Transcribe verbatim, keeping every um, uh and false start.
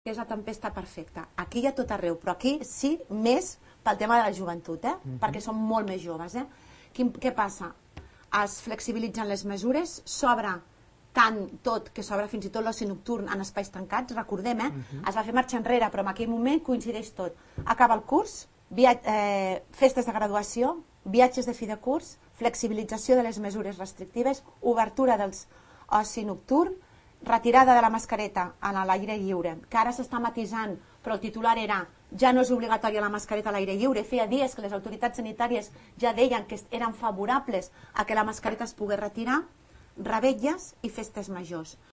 que és la tempesta perfecta. Aquí hi ha tot arreu, però aquí sí, més pel tema de la joventut, eh? Mm-hmm. Perquè són molt més joves. Eh? Quin, què passa? Es flexibilitzen les mesures, s'obre tant tot, que s'obre fins i tot l'oci nocturn en espais tancats, recordem, eh? Mm-hmm. Es va fer marxa enrere, però en aquell moment coincideix tot. Acaba el curs, via, eh, festes de graduació, viatges de fi de curs, flexibilització de les mesures restrictives, obertura dels oci nocturn, retirada de la mascareta a l'aire lliure, que ara s'està matisant, però el titular era ja no és obligatòria la mascareta a l'aire lliure. Feia dies que les autoritats sanitàries ja deien que eren favorables a que la mascareta es pogués retirar, revetlles i festes majors.